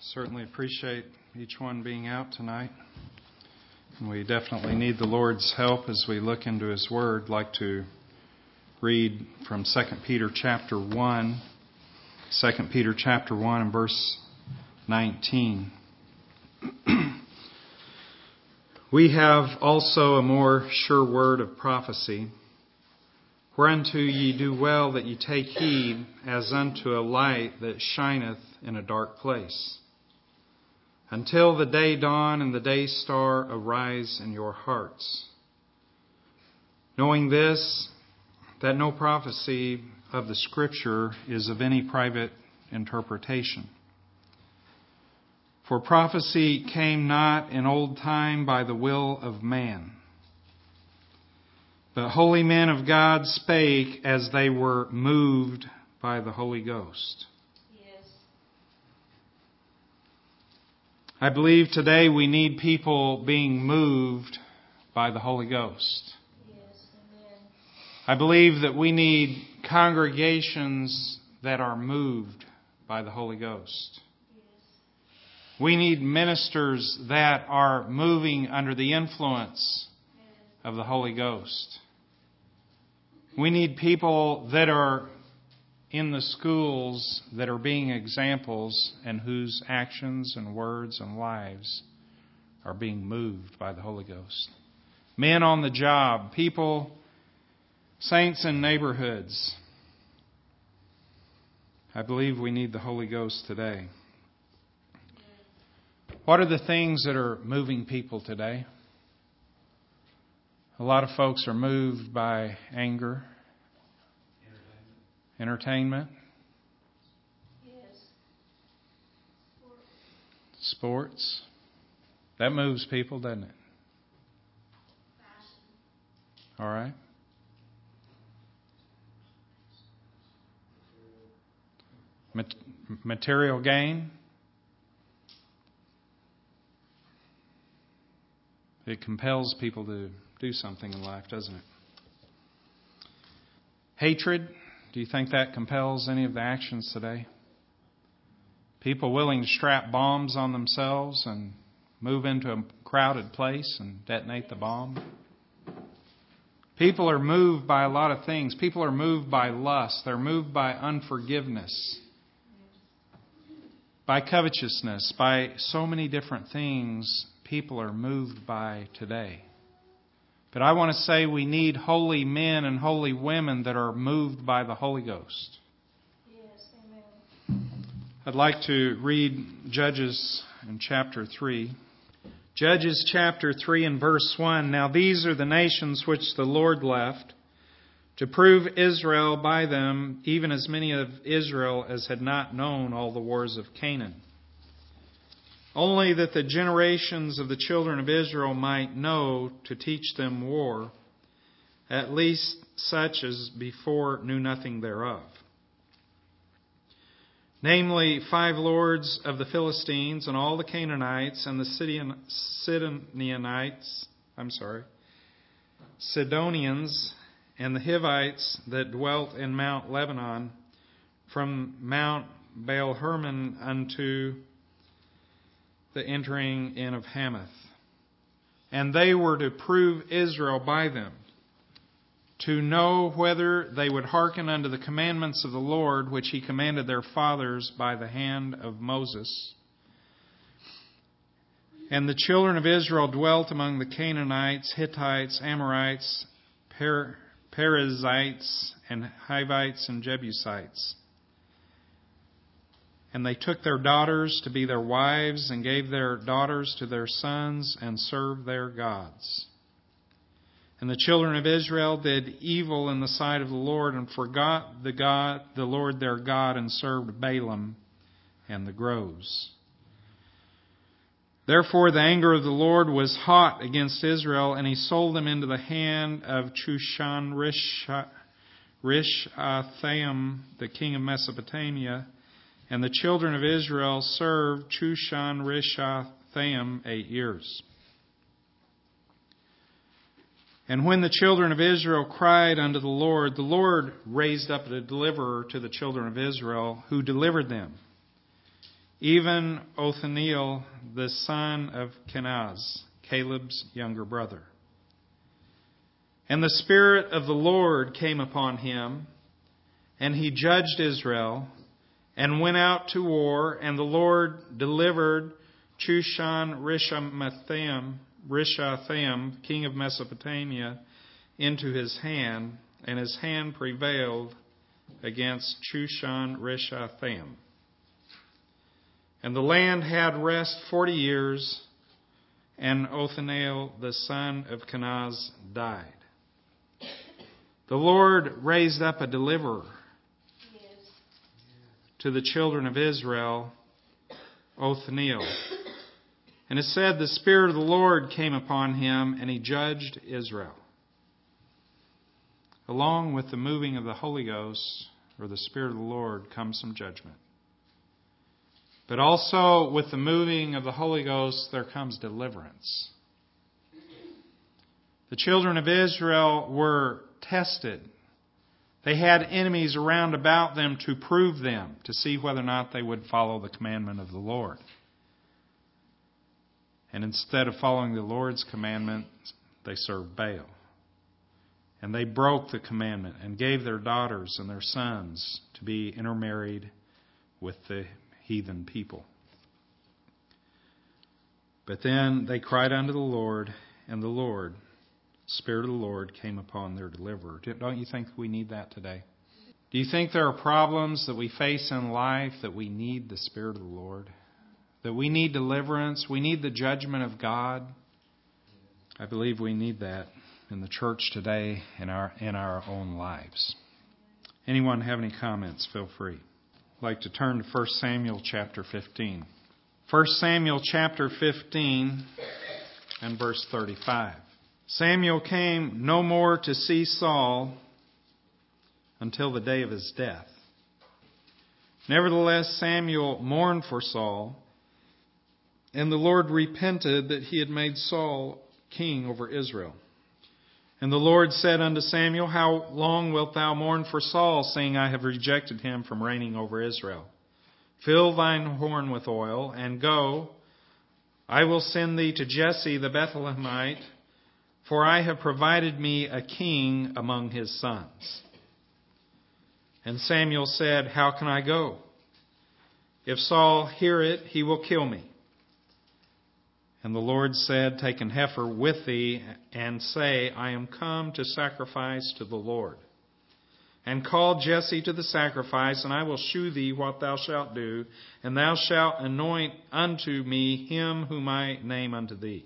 Certainly appreciate each one being out tonight. And we definitely need the Lord's help as we look into His Word. I'd like to read from 2 Peter chapter 1. 2 Peter chapter 1 and verse 19. We have also a more sure word of prophecy, whereunto ye do well that ye take heed, as unto a light that shineth in a dark place, until the day dawn and the day star arise in your hearts. Knowing this, that no prophecy of the Scripture is of any private interpretation. For prophecy came not in old time by the will of man, but holy men of God spake as they were moved by the Holy Ghost. Yes. I believe today we need people being moved by the Holy Ghost. Yes. Amen. I believe that we need congregations that are moved by the Holy Ghost. We need ministers that are moving under the influence of the Holy Ghost. We need people that are in the schools that are being examples and whose actions and words and lives are being moved by the Holy Ghost. Men on the job, people, saints in neighborhoods. I believe we need the Holy Ghost today. What are the things that are moving people today? A lot of folks are moved by anger, entertainment, Yes. sports. That moves people, doesn't it? Fashion. All right. Material gain. It compels people to do something in life, doesn't it? Hatred. Do you think that compels any of the actions today? People willing to strap bombs on themselves and move into a crowded place and detonate the bomb. People are moved by a lot of things. People are moved by lust. They're moved by unforgiveness, by covetousness, by so many different things people are moved by today. But I want to say we need holy men and holy women that are moved by the Holy Ghost. Yes, amen. I'd like to read Judges in chapter 3. Judges chapter 3 and verse 1. Now these are the nations which the Lord left, to prove Israel by them, even as many of Israel as had not known all the wars of Canaan. Only that the generations of the children of Israel might know to teach them war, at least such as before knew nothing thereof. Namely, 5 lords of the Philistines, and all the Canaanites, and the Sidonians, and the Hivites that dwelt in Mount Lebanon, from Mount Baal Hermon unto the entering in of Hamath. And they were to prove Israel by them, to know whether they would hearken unto the commandments of the Lord, which He commanded their fathers by the hand of Moses. And the children of Israel dwelt among the Canaanites, Hittites, Amorites, Perizzites, and Hivites, and Jebusites. And they took their daughters to be their wives, and gave their daughters to their sons, and served their gods. And the children of Israel did evil in the sight of the Lord, and forgot the Lord their God, and served Balaam and the groves. Therefore the anger of the Lord was hot against Israel, and He sold them into the hand of Chushan-Rishathaim, the king of Mesopotamia. And the children of Israel served Chushan-Rishathaim 8 years. And when the children of Israel cried unto the Lord raised up a deliverer to the children of Israel, who delivered them. even Othniel, the son of Kenaz, Caleb's younger brother. And the Spirit of the Lord came upon him, and he judged Israel, and went out to war, and the Lord delivered Chushan-Rishathaim, king of Mesopotamia, into his hand, and his hand prevailed against Chushan-Rishathaim. And the land had rest 40 years, and Othniel, the son of Kenaz, died. The Lord raised up a deliverer to the children of Israel, Othniel. And it said, the Spirit of the Lord came upon him, and he judged Israel. Along with the moving of the Holy Ghost, or the Spirit of the Lord, comes some judgment. But also with the moving of the Holy Ghost, there comes deliverance. The children of Israel were tested. They had enemies around about them to prove them, to see whether or not they would follow the commandment of the Lord. And instead of following the Lord's commandment, they served Baal. And they broke the commandment and gave their daughters and their sons to be intermarried with the heathen people. But then they cried unto the Lord, and the Lord, Spirit of the Lord, came upon their deliverer. Don't you think we need that today? Do you think there are problems that we face in life that we need the Spirit of the Lord? That we need deliverance? We need the judgment of God? I believe we need that in the church today, in our own lives. Anyone have any comments? Feel free. I'd like to turn to 1 Samuel chapter 15. 1 Samuel chapter 15 and verse 35. Samuel came no more to see Saul until the day of his death. Nevertheless, Samuel mourned for Saul, and the Lord repented that he had made Saul king over Israel. And the Lord said unto Samuel, How long wilt thou mourn for Saul, seeing I have rejected him from reigning over Israel? Fill thine horn with oil, and go. I will send thee to Jesse the Bethlehemite, for I have provided me a king among his sons. And Samuel said, How can I go? If Saul hear it, he will kill me. And the Lord said, Take an heifer with thee, and say, I am come to sacrifice to the Lord. And call Jesse to the sacrifice, and I will shew thee what thou shalt do, and thou shalt anoint unto me him whom I name unto thee.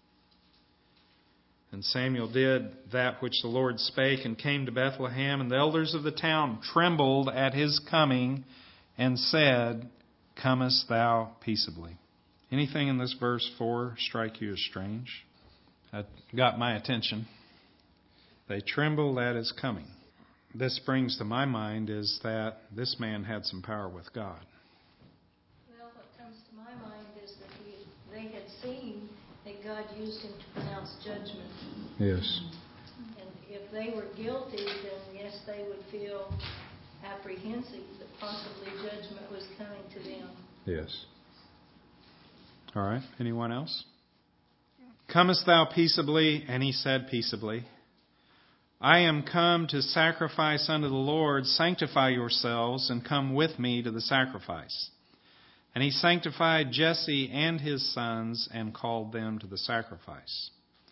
And Samuel did that which the Lord spake, and came to Bethlehem, and the elders of the town trembled at his coming, and said, Comest thou peaceably? Anything in this verse 4 strike you as strange? That got my attention. They trembled at his coming. This brings to my mind is that this man had some power with God. Well, what comes to my mind is that they had seen that God used him to pronounce judgment. Yes. And if they were guilty, then yes, they would feel apprehensive that possibly judgment was coming to them. Yes. All right. Anyone else? Comest thou peaceably? And he said peaceably. I am come to sacrifice unto the Lord. Sanctify yourselves and come with me to the sacrifice. And he sanctified Jesse and his sons and called them to the sacrifice.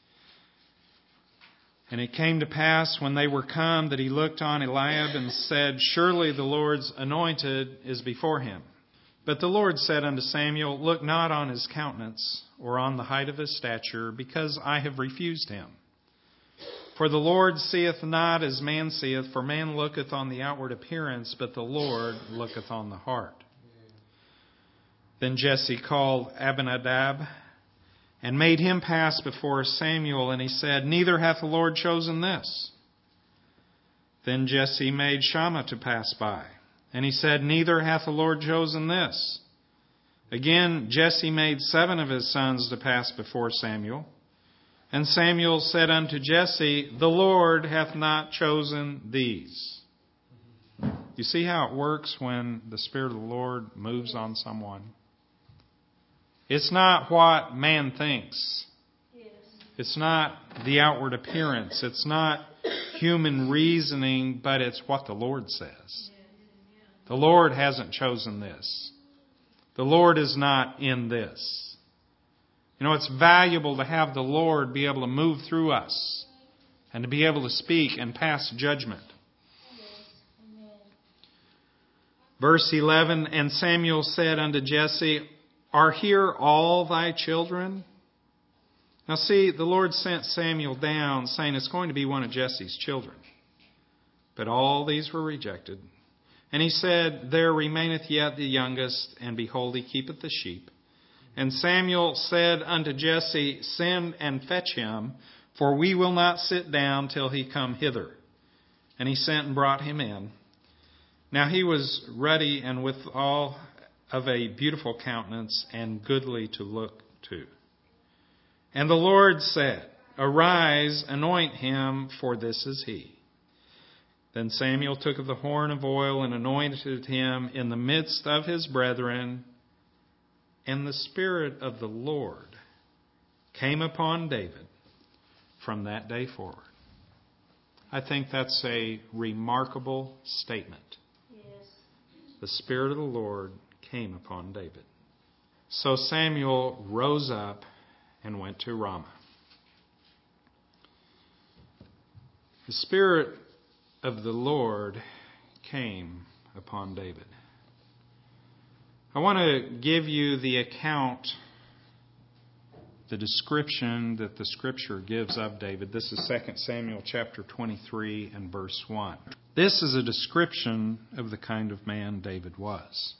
And it came to pass when they were come that he looked on Eliab and said, Surely the Lord's anointed is before him. But the Lord said unto Samuel, Look not on his countenance or on the height of his stature, because I have refused him. For the Lord seeth not as man seeth, for man looketh on the outward appearance, but the Lord looketh on the heart. Then Jesse called Abinadab and made him pass before Samuel, and he said, Neither hath the Lord chosen this. Then Jesse made Shammah to pass by, and he said, Neither hath the Lord chosen this. Again Jesse made 7 of his sons to pass before Samuel. And Samuel said unto Jesse, The Lord hath not chosen these. You see how it works when the Spirit of the Lord moves on someone? It's not what man thinks. Yes. It's not the outward appearance. It's not human reasoning, but it's what the Lord says. The Lord hasn't chosen this. The Lord is not in this. You know, it's valuable to have the Lord be able to move through us and to be able to speak and pass judgment. Verse 11, and Samuel said unto Jesse, Are here all thy children? Now see, the Lord sent Samuel down, saying it's going to be one of Jesse's children. But all these were rejected. And he said, There remaineth yet the youngest, and behold, he keepeth the sheep. And Samuel said unto Jesse, Send and fetch him, for we will not sit down till he come hither. And he sent and brought him in. Now he was ruddy and withal of a beautiful countenance and goodly to look to. And the Lord said, Arise, anoint him, for this is he. Then Samuel took of the horn of oil and anointed him in the midst of his brethren. And the Spirit of the Lord came upon David from that day forward. I think that's a remarkable statement. Yes. The Spirit of the Lord came upon David. So Samuel rose up and went to Ramah. The Spirit of the Lord came upon David. I want to give you the account, the description that the Scripture gives of David. This is 2 Samuel chapter 23 and verse 1. This is a description of the kind of man David was.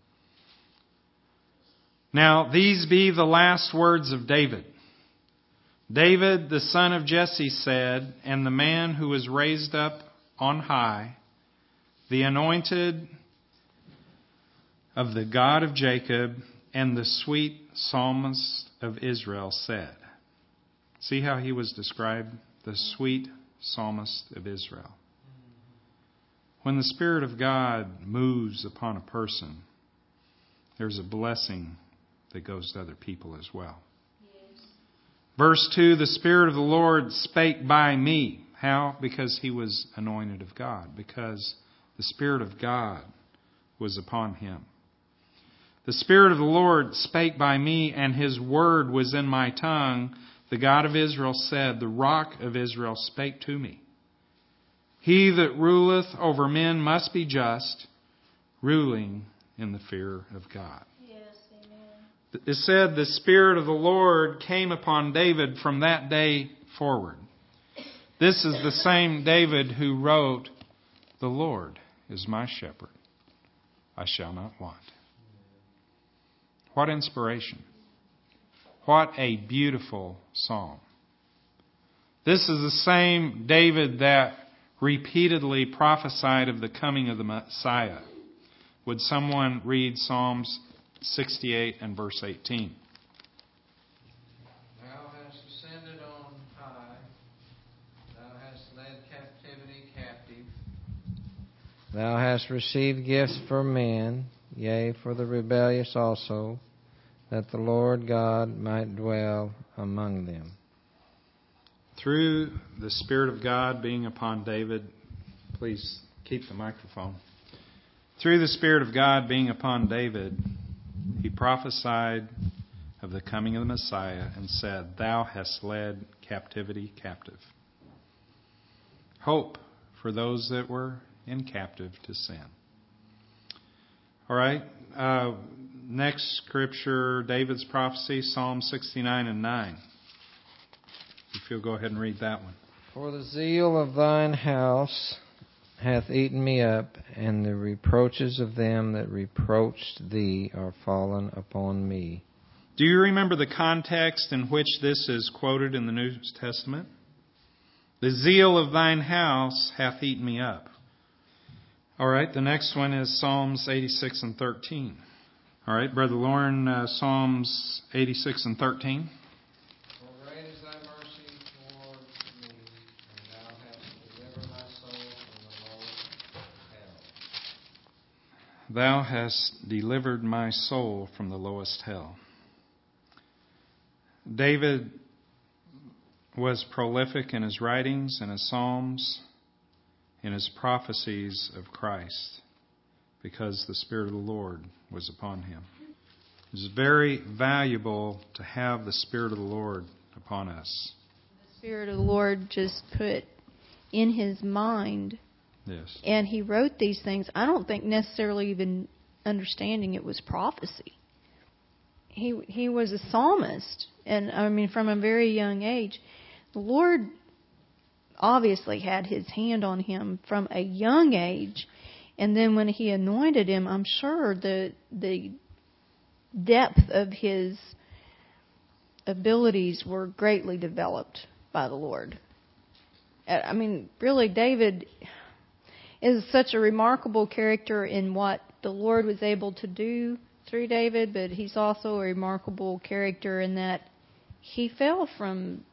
Now, these be the last words of David. David, the son of Jesse, said, and the man who was raised up on high, the anointed of the God of Jacob, and the sweet psalmist of Israel said. See how he was described? The sweet psalmist of Israel. When the Spirit of God moves upon a person, there's a blessing that goes to other people as well. Yes. Verse 2, the Spirit of the Lord spake by me. How? Because he was anointed of God. Because the Spirit of God was upon him. The Spirit of the Lord spake by me, and his word was in my tongue. The God of Israel said, The Rock of Israel spake to me. He that ruleth over men must be just, ruling in the fear of God. Yes, amen. It said the Spirit of the Lord came upon David from that day forward. This is the same David who wrote, The Lord is my shepherd. I shall not want. What inspiration. What a beautiful psalm. This is the same David that repeatedly prophesied of the coming of the Messiah. Would someone read Psalms 68 and verse 18? Thou hast ascended on high. Thou hast led captivity captive. Thou hast received gifts for men, yea, for the rebellious also, that the Lord God might dwell among them. Through the Spirit of God being upon David, please keep the microphone. Through the Spirit of God being upon David, he prophesied of the coming of the Messiah and said, Thou hast led captivity captive. Hope for those that were in captive to sin. All right. Next scripture, David's prophecy, Psalm 69 and 9. If you'll go ahead and read that one. For the zeal of thine house hath eaten me up, and the reproaches of them that reproached thee are fallen upon me. Do you remember the context in which this is quoted in the New Testament? The zeal of thine house hath eaten me up. All right, the next one is Psalms 86 and 13. All right, Brother Lauren, Psalms 86 and 13. For great is thy mercy toward me, and thou hast delivered my soul from the lowest hell. Thou hast delivered my soul from the lowest hell. David was prolific in his writings, in his psalms, in his prophecies of Christ, because the Spirit of the Lord was upon him. It is very valuable to have the Spirit of the Lord upon us. The Spirit of the Lord just put in his mind. Yes. And he wrote these things, I don't think necessarily even understanding it was prophecy. He was a psalmist. And I mean, from a very young age, the Lord obviously had his hand on him from a young age. And then when he anointed him, I'm sure the depth of his abilities were greatly developed by the Lord. I mean, really, David is such a remarkable character in what the Lord was able to do through David, but he's also a remarkable character in that he fell from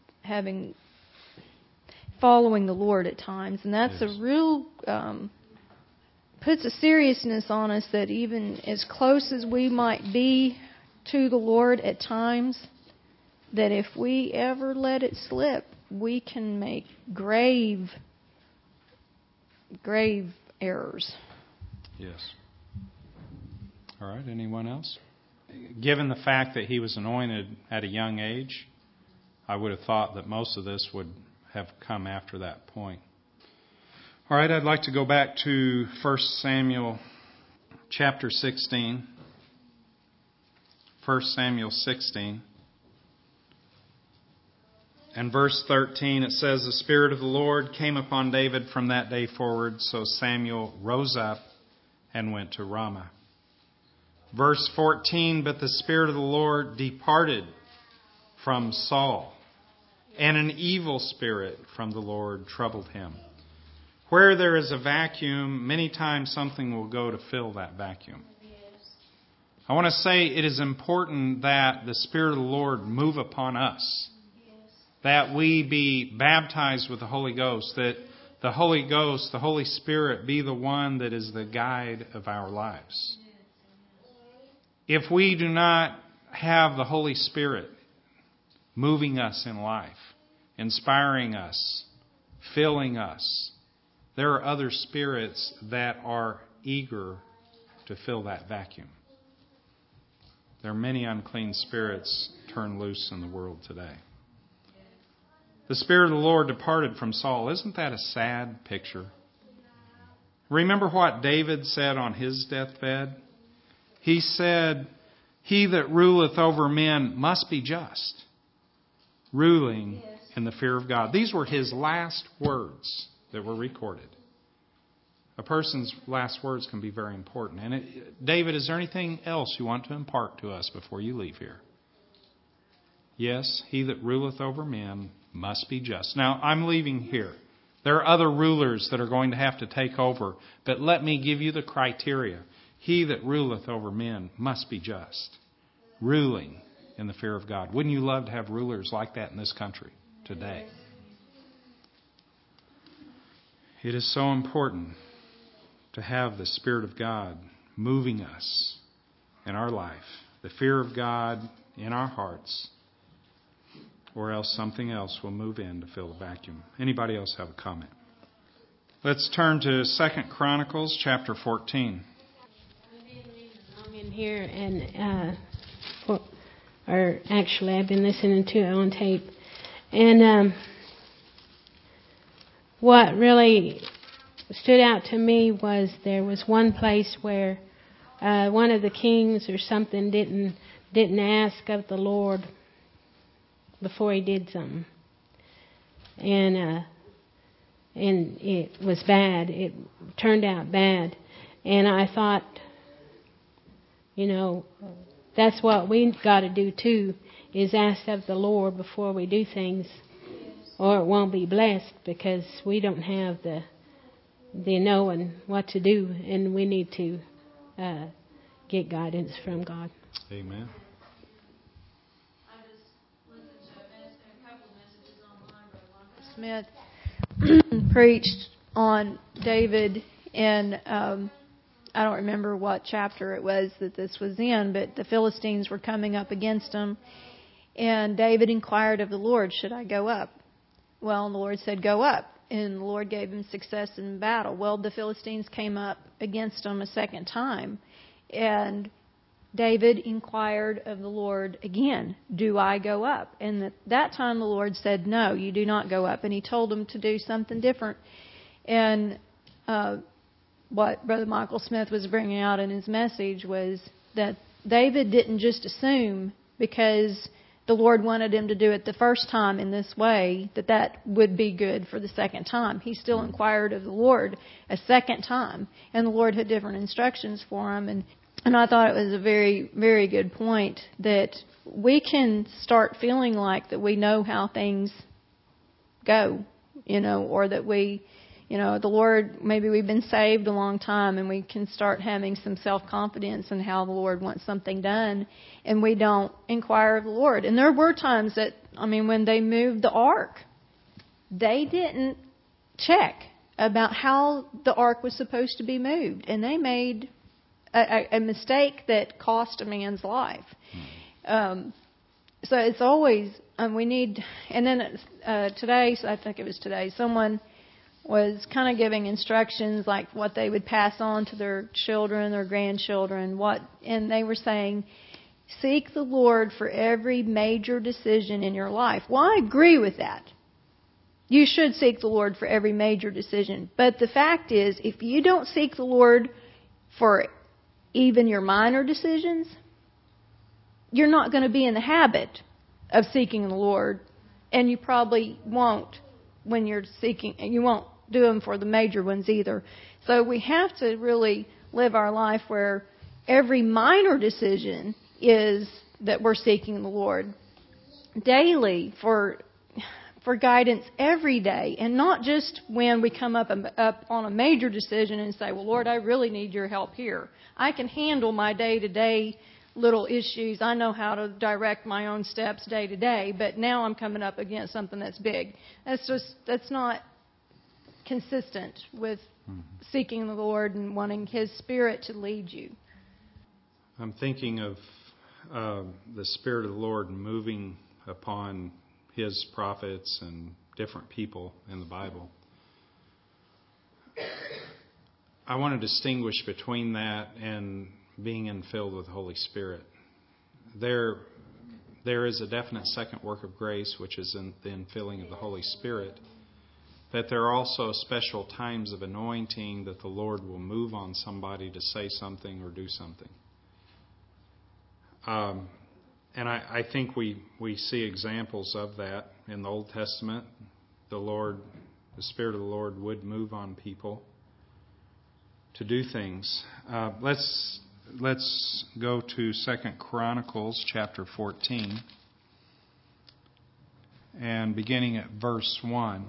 following the Lord at times, and that's a real puts a seriousness on us that even as close as we might be to the Lord at times, that if we ever let it slip, we can make grave errors. Yes. All right, anyone else? Given the fact that he was anointed at a young age, I would have thought that most of this would have come after that point. All right, I'd like to go back to 1 Samuel chapter 16. 1 Samuel 16. And verse 13, it says, the Spirit of the Lord came upon David from that day forward, so Samuel rose up and went to Ramah. Verse 14, but the Spirit of the Lord departed from Saul, and an evil spirit from the Lord troubled him. Where there is a vacuum, many times something will go to fill that vacuum. I want to say it is important that the Spirit of the Lord move upon us, that we be baptized with the Holy Ghost, that the Holy Ghost, the Holy Spirit, be the one that is the guide of our lives. If we do not have the Holy Spirit moving us in life, inspiring us, filling us, there are other spirits that are eager to fill that vacuum. There are many unclean spirits turned loose in the world today. The Spirit of the Lord departed from Saul. Isn't that a sad picture? Remember what David said on his deathbed? He said, he that ruleth over men must be just, ruling in the fear of God. These were his last words that were recorded. A person's last words can be very important. And David, is there anything else you want to impart to us before you leave here? Yes, he that ruleth over men must be just. Now, I'm leaving here. There are other rulers that are going to have to take over. But let me give you the criteria. He that ruleth over men must be just, ruling in the fear of God. Wouldn't you love to have rulers like that in this country today? It is so important to have the Spirit of God moving us in our life, the fear of God in our hearts, or else something else will move in to fill the vacuum. Anybody else have a comment? Let's turn to 2 Chronicles chapter 14. I'm in here and or actually I've been listening to it on tape. And what really stood out to me was there was one place where one of the kings or something didn't ask of the Lord before he did something. And it was bad. It turned out bad. And I thought, that's what we got to do too, is ask of the Lord before we do things, or it won't be blessed, because we don't have the knowing what to do, and we need to get guidance from God. Amen. I just listened to a couple of messages online by Wanda Smith preached on David, and I don't remember what chapter it was that this was in, but the Philistines were coming up against him, And David inquired of the Lord, should I go up? Well, the Lord said, go up. And the Lord gave him success in battle. Well, the Philistines came up against him a second time. And David inquired of the Lord again, do I go up? And at that time the Lord said, no, you do not go up. And he told him to do something different. And what Brother Michael Smith was bringing out in his message was that David didn't just assume because the Lord wanted him to do it the first time in this way that would be good for the second time. He still inquired of the Lord a second time, and the Lord had different instructions for him. And I thought it was a very, very good point that we can start feeling like that we know how things go, or that we, the Lord, maybe we've been saved a long time and we can start having some self-confidence in how the Lord wants something done, and we don't inquire of the Lord. And there were times that, when they moved the ark, they didn't check about how the ark was supposed to be moved, and they made a mistake that cost a man's life. So it's always, we need, and then today, I think it was today, someone was kind of giving instructions like what they would pass on to their children or grandchildren, and they were saying, seek the Lord for every major decision in your life. Well, I agree with that. You should seek the Lord for every major decision. But the fact is, if you don't seek the Lord for even your minor decisions, you're not going to be in the habit of seeking the Lord, and you probably won't when you're seeking, and you won't do them for the major ones either. So we have to really live our life where every minor decision is that we're seeking the Lord daily for guidance every day, and not just when we come up on a major decision and say, well, Lord, I really need your help here. I can handle my day-to-day little issues. I know how to direct my own steps day to day, but now I'm coming up against something that's big. That's not consistent with seeking the Lord and wanting His Spirit to lead you. I'm thinking of the Spirit of the Lord moving upon His prophets and different people in the Bible. I want to distinguish between that and being infilled with the Holy Spirit. There is a definite second work of grace, which is in the infilling of the Holy Spirit. But there are also special times of anointing that the Lord will move on somebody to say something or do something. And I think we see examples of that in the Old Testament. The Spirit of the Lord would move on people to do things. Let's go to 2 Chronicles chapter 14 and beginning at verse 1.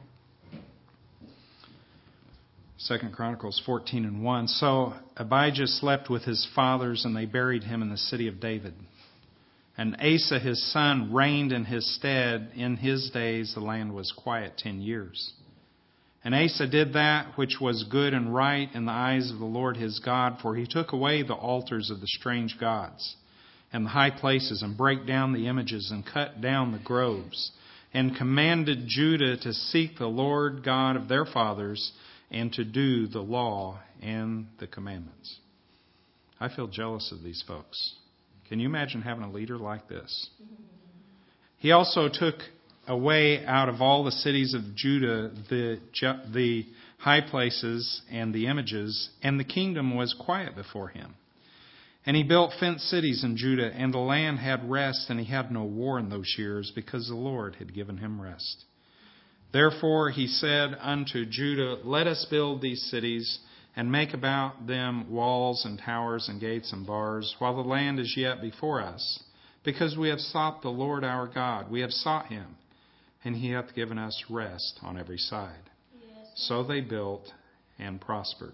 2 Chronicles 14 and 1. So Abijah slept with his fathers, and they buried him in the city of David. And Asa his son reigned in his stead. In his days the land was quiet 10 years. And Asa did that which was good and right in the eyes of the Lord his God, for he took away the altars of the strange gods and the high places, and brake down the images, and cut down the groves, and commanded Judah to seek the Lord God of their fathers, and to do the law and the commandments. I feel jealous of these folks. Can you imagine having a leader like this? He also took away out of all the cities of Judah the high places and the images, and the kingdom was quiet before him. And he built fenced cities in Judah, and the land had rest, and he had no war in those years, because the Lord had given him rest. Therefore he said unto Judah, let us build these cities, and make about them walls and towers and gates and bars, while the land is yet before us, because we have sought the Lord our God. We have sought him, and he hath given us rest on every side. Yes. So they built and prospered.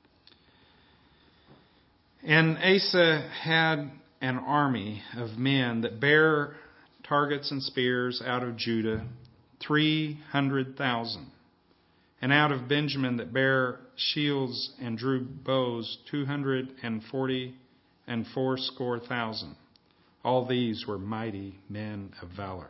And Asa had an army of men that bare targets and spears out of Judah, 300,000. And out of Benjamin that bare shields and drew bows, 240,000. All these were mighty men of valor.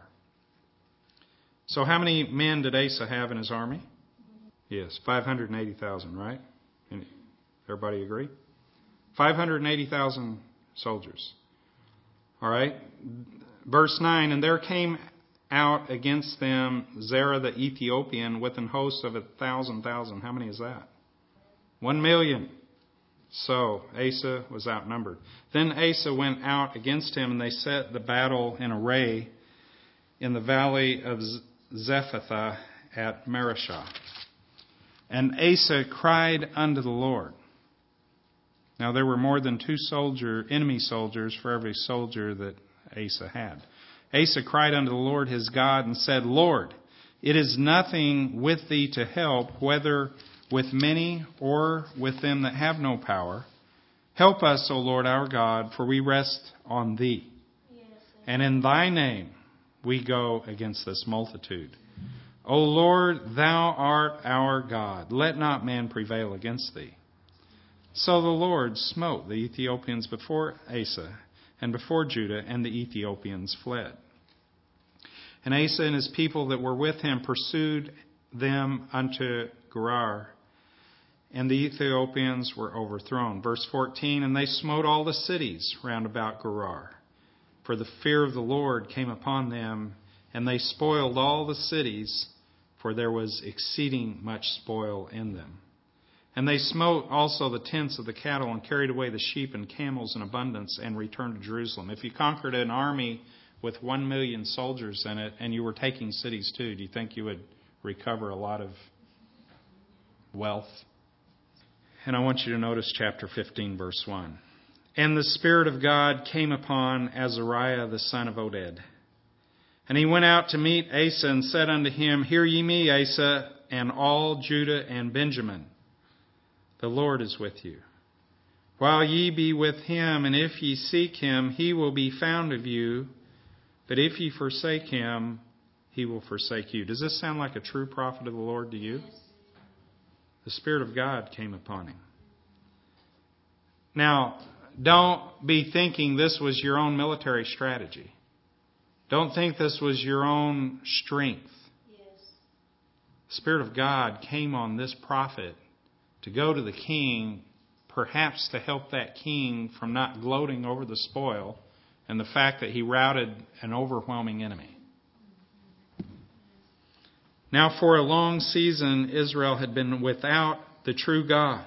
So how many men did Asa have in his army? Yes, 580,000, right? Everybody agree? 580,000 soldiers. All right. Verse 9, and there came out against them Zerah the Ethiopian with an host of 1,000. How many is that? 1,000,000. So Asa was outnumbered. Then Asa went out against him, and they set the battle in array in the valley of Zephathah at Marishah. And Asa cried unto the Lord. Now there were more than 2 enemy soldiers for every soldier that Asa had. Asa cried unto the Lord his God and said, Lord, it is nothing with thee to help, whether with many or with them that have no power. Help us, O Lord our God, for we rest on thee. Yes. And in thy name we go against this multitude. O Lord, thou art our God. Let not man prevail against thee. So the Lord smote the Ethiopians before Asa and before Judah, and the Ethiopians fled. And Asa and his people that were with him pursued them unto Gerar, and the Ethiopians were overthrown. Verse 14, and they smote all the cities round about Gerar, for the fear of the Lord came upon them, and they spoiled all the cities, for there was exceeding much spoil in them. And they smote also the tents of the cattle, and carried away the sheep and camels in abundance, and returned to Jerusalem. If you conquered an army with 1,000,000 soldiers in it, and you were taking cities too, do you think you would recover a lot of wealth? And I want you to notice chapter 15, verse 1. And the Spirit of God came upon Azariah the son of Oded. And he went out to meet Asa, and said unto him, Hear ye me, Asa, and all Judah and Benjamin. The Lord is with you. While ye be with him, and if ye seek him, he will be found of you. But if ye forsake him, he will forsake you. Does this sound like a true prophet of the Lord to you? The Spirit of God came upon him. Now, don't be thinking this was your own military strategy. Don't think this was your own strength. The Spirit of God came on this prophet to go to the king, perhaps to help that king from not gloating over the spoil and the fact that he routed an overwhelming enemy. Now for a long season, Israel had been without the true God,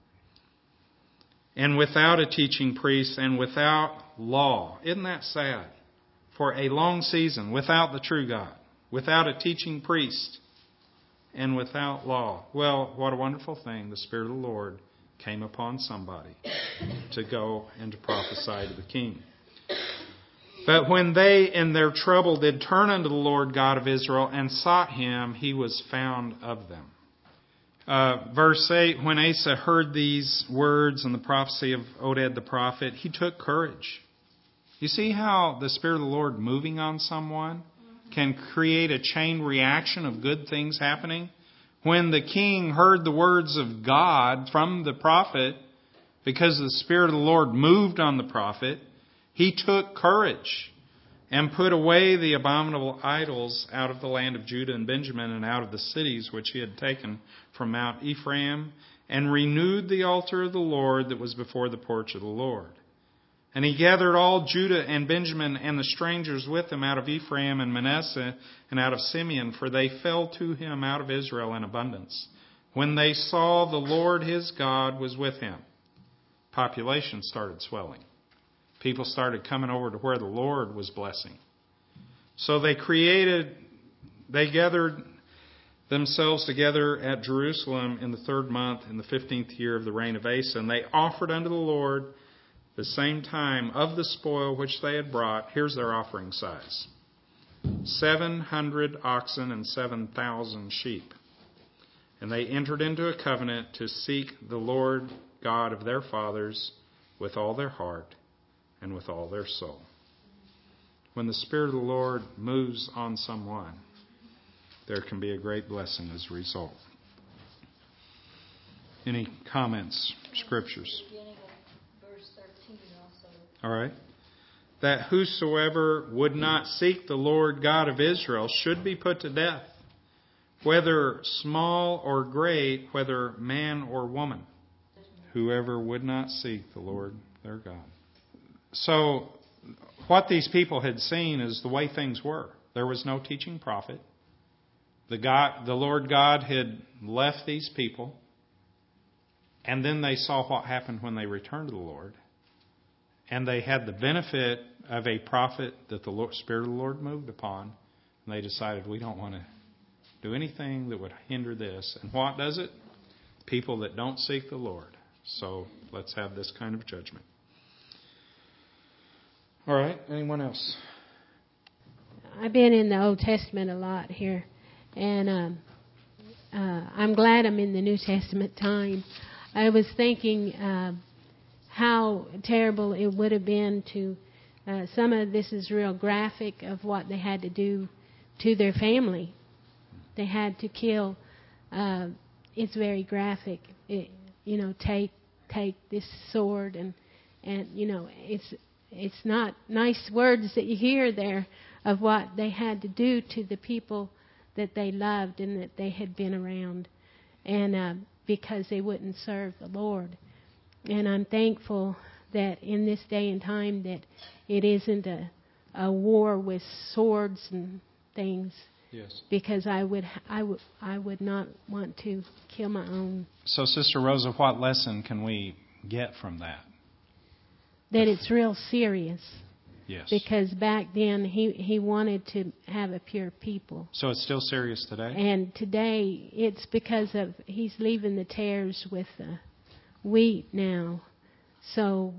and without a teaching priest, and without law. Isn't that sad? For a long season, without the true God, without a teaching priest, and without law. Well, what a wonderful thing. The Spirit of the Lord came upon somebody to go and to prophesy to the king. But when they in their trouble did turn unto the Lord God of Israel and sought him, he was found of them. Verse 8, when Asa heard these words and the prophecy of Oded the prophet, he took courage. You see how the Spirit of the Lord moving on someone can create a chain reaction of good things happening? When the king heard the words of God from the prophet, because the Spirit of the Lord moved on the prophet, he took courage and put away the abominable idols out of the land of Judah and Benjamin, and out of the cities which he had taken from Mount Ephraim, and renewed the altar of the Lord that was before the porch of the Lord. And he gathered all Judah and Benjamin and the strangers with him out of Ephraim and Manasseh and out of Simeon, for they fell to him out of Israel in abundance. When they saw the Lord his God was with him, population started swelling. People started coming over to where the Lord was blessing. So they gathered themselves together at Jerusalem in the 3rd month, in the 15th year of the reign of Asa, and they offered unto the Lord the same time of the spoil which they had brought. Here's their offering size: 700 oxen and 7,000 sheep. And they entered into a covenant to seek the Lord God of their fathers with all their heart and with all their soul. When the Spirit of the Lord moves on someone, there can be a great blessing as a result. Any comments, scriptures? All right. that whosoever would not seek the Lord God of Israel should be put to death, whether small or great, whether man or woman. Whoever would not seek the Lord their God. So, what these people had seen is the way things were. There was no teaching prophet. The Lord God had left these people. And then they saw what happened when they returned to the Lord. And they had the benefit of a prophet that the Spirit of the Lord moved upon. And they decided, we don't want to do anything that would hinder this. And what does it? People that don't seek the Lord. So let's have this kind of judgment. All right. Anyone else? I've been in the Old Testament a lot here. And I'm glad I'm in the New Testament time. I was thinking how terrible it would have been to, some of this is real graphic of what they had to do to their family. They had to kill. It's very graphic. Take this sword and it's not nice words that you hear there of what they had to do to the people that they loved and that they had been around, and because they wouldn't serve the Lord. And I'm thankful that in this day and time that it isn't a war with swords and things. Yes. Because I would not want to kill my own. So, Sister Rosa, what lesson can we get from that? That it's real serious. Yes. Because back then he wanted to have a pure people. So it's still serious today? And today it's because of he's leaving the tares with the wheat now. So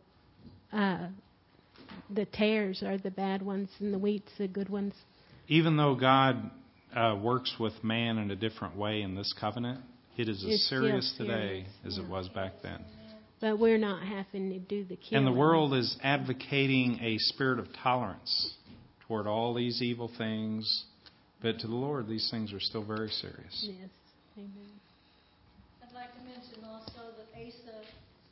the tares are the bad ones and the wheat's the good ones. Even though God works with man in a different way in this covenant, it is as serious today as it was back then. But we're not having to do the killing. And the world is advocating a spirit of tolerance toward all these evil things. But to the Lord, these things are still very serious. Yes. Amen. I'd like to mention also that Asa,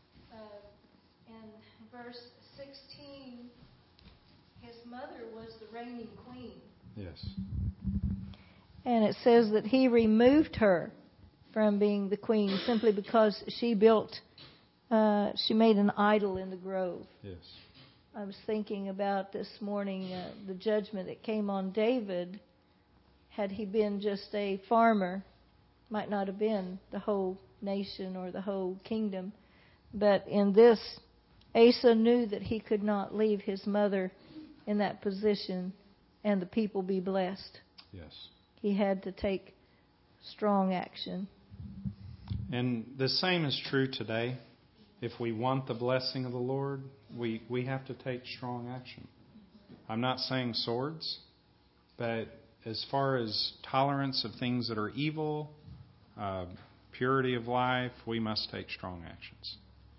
in verse 16, his mother was the reigning queen. Yes. And it says that he removed her from being the queen simply because she made an idol in the grove. Yes. I was thinking about this morning the judgment that came on David. Had he been just a farmer, might not have been the whole nation or the whole kingdom. But in this, Asa knew that he could not leave his mother in that position and the people be blessed. Yes. He had to take strong action. And the same is true today. If we want the blessing of the Lord, we have to take strong action. I'm not saying swords, but as far as tolerance of things that are evil, purity of life, we must take strong actions.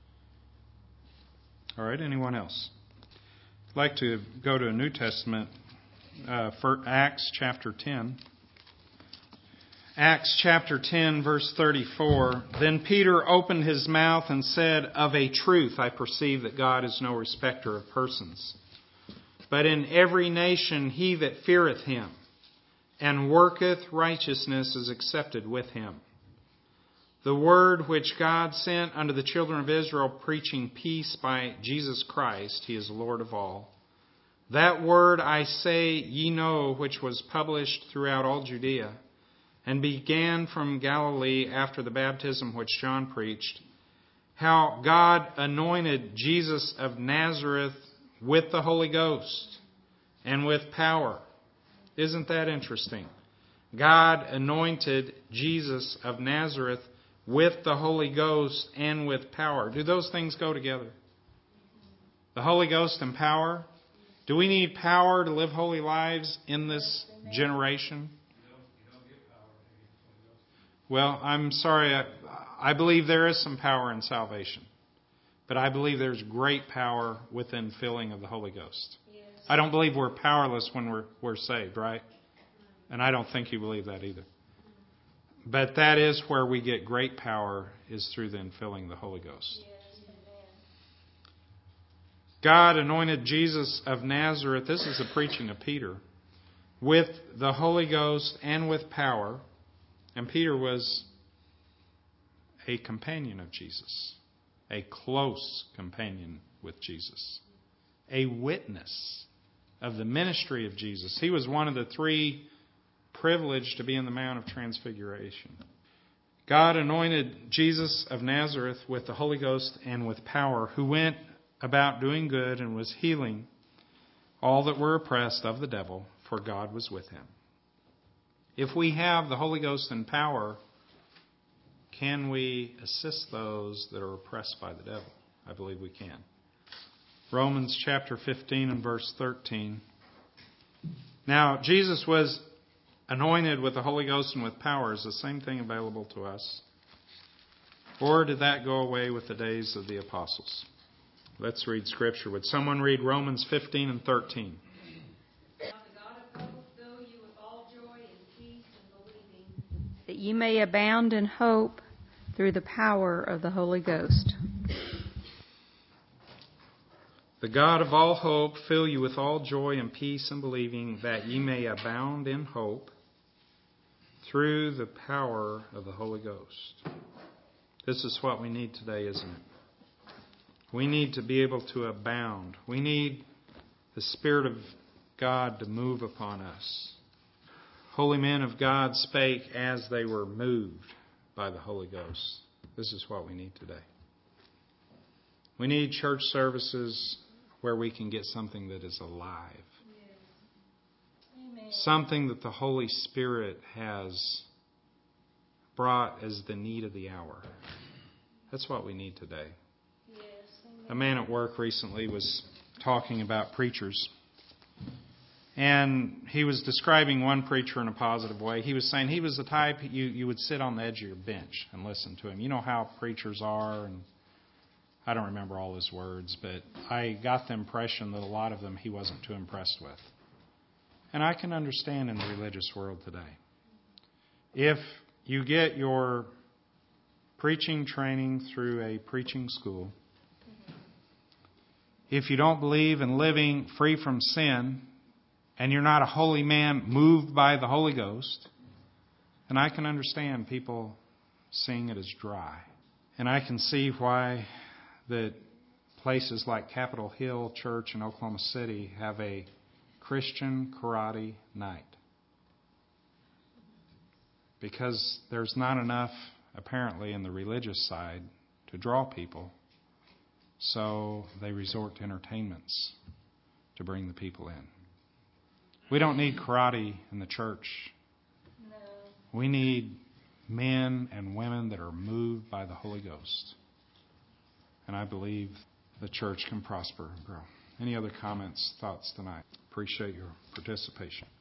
All right, anyone else? I'd like to go to a New Testament, for Acts chapter 10. Acts chapter 10, verse 34. Then Peter opened his mouth and said, Of a truth I perceive that God is no respecter of persons, but in every nation he that feareth him and worketh righteousness is accepted with him. The word which God sent unto the children of Israel, preaching peace by Jesus Christ, he is Lord of all. That word I say ye know, which was published throughout all Judea, and began from Galilee after the baptism which John preached, how God anointed Jesus of Nazareth with the Holy Ghost and with power. Isn't that interesting? God anointed Jesus of Nazareth with the Holy Ghost and with power. Do those things go together? The Holy Ghost and power? Do we need power to live holy lives in this generation? Well, I'm sorry. I believe there is some power in salvation. But I believe there's great power within filling of the Holy Ghost. Yes. I don't believe we're powerless when we're saved, right? And I don't think you believe that either. But that is where we get great power, is through the infilling of the Holy Ghost. Yes. God anointed Jesus of Nazareth, this is the preaching of Peter, with the Holy Ghost and with power. And Peter was a companion of Jesus, a close companion with Jesus, a witness of the ministry of Jesus. He was one of the three privileged to be in the Mount of Transfiguration. God anointed Jesus of Nazareth with the Holy Ghost and with power, who went about doing good and was healing all that were oppressed of the devil, for God was with him. If we have the Holy Ghost and power, can we assist those that are oppressed by the devil? I believe we can. Romans chapter 15 and verse 13. Now, Jesus was anointed with the Holy Ghost and with power. Is the same thing available to us? Or did that go away with the days of the apostles? Let's read Scripture. Would someone read Romans 15 and 13? That ye may abound in hope through the power of the Holy Ghost. The God of all hope fill you with all joy and peace in believing, that ye may abound in hope through the power of the Holy Ghost. This is what we need today, isn't it? We need to be able to abound. We need the Spirit of God to move upon us. Holy men of God spake as they were moved by the Holy Ghost. This is what we need today. We need church services where we can get something that is alive. Amen. Something that the Holy Spirit has brought as the need of the hour. That's what we need today. Yes. Amen. A man at work recently was talking about preachers. And he was describing one preacher in a positive way. He was saying he was the type you would sit on the edge of your bench and listen to him. You know how preachers are, and I don't remember all his words, but I got the impression that a lot of them he wasn't too impressed with. And I can understand in the religious world today. If you get your preaching training through a preaching school, if you don't believe in living free from sin, and you're not a holy man moved by the Holy Ghost, then I can understand people seeing it as dry. And I can see why that places like Capitol Hill Church in Oklahoma City have a Christian karate night. Because there's not enough, apparently, in the religious side to draw people. So they resort to entertainments to bring the people in. We don't need karate in the church. No. We need men and women that are moved by the Holy Ghost. And I believe the church can prosper and grow. Any other comments, thoughts tonight? Appreciate your participation.